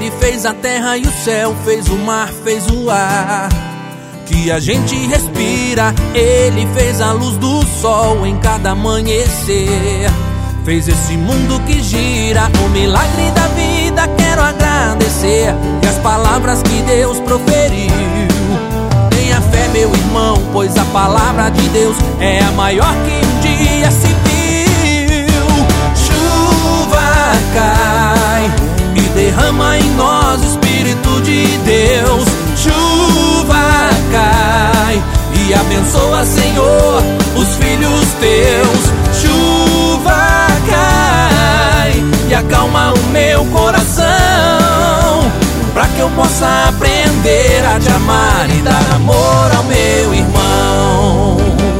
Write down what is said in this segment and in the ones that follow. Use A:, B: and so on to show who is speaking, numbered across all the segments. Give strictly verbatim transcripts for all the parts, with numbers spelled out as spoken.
A: Ele fez a terra e o céu, fez o mar, fez o ar que a gente respira. Ele fez a luz do sol em cada amanhecer, fez esse mundo que gira. O milagre da vida quero agradecer, e as palavras que Deus proferiu. Tenha fé, meu irmão, pois a palavra de Deus é a maior que um dia se viu. Chuva cai e derrama em nós o Espírito de Deus. Chuva cai e abençoa, Senhor, os filhos teus. Chuva cai e acalma o meu coração, pra que eu possa aprender a te amar e dar amor ao meu irmão.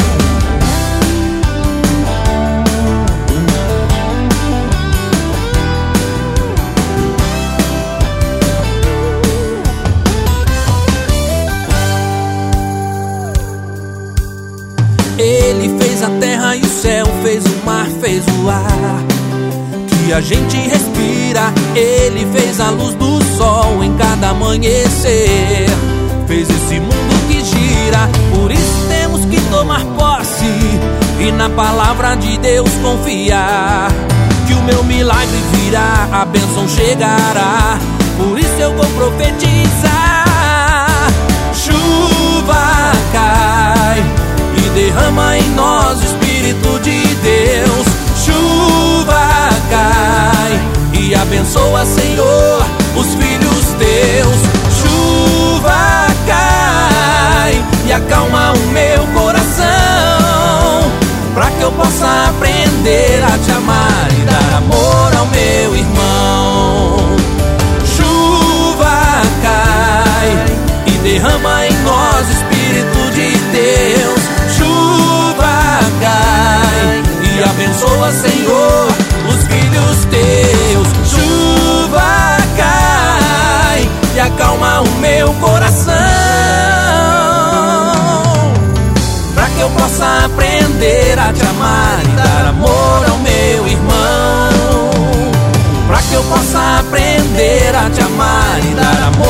A: Ele fez a terra e o céu, fez o mar, fez o ar que a gente respira. Ele fez a luz do sol em cada amanhecer, fez esse mundo que gira. Por isso temos que tomar posse e na palavra de Deus confiar, que o meu milagre virá, a bênção chegará. Por isso eu vou profetizar. Chuva cai e derrama em nós o Espírito de Deus. Chuva cai e abençoa, Senhor, os filhos teus. Chuva cai e acalma o meu coração, pra que eu possa aprender a te amar e dar amor ao meu irmão. Chuva cai e derrama em nós o Espírito de Deus. Chuva cai e abençoa, Senhor, os filhos teus. Chuva cai e acalma o meu coração, pra que eu possa aprender a te amar e dar amor ao meu irmão. Pra que eu possa aprender a te amar e dar amor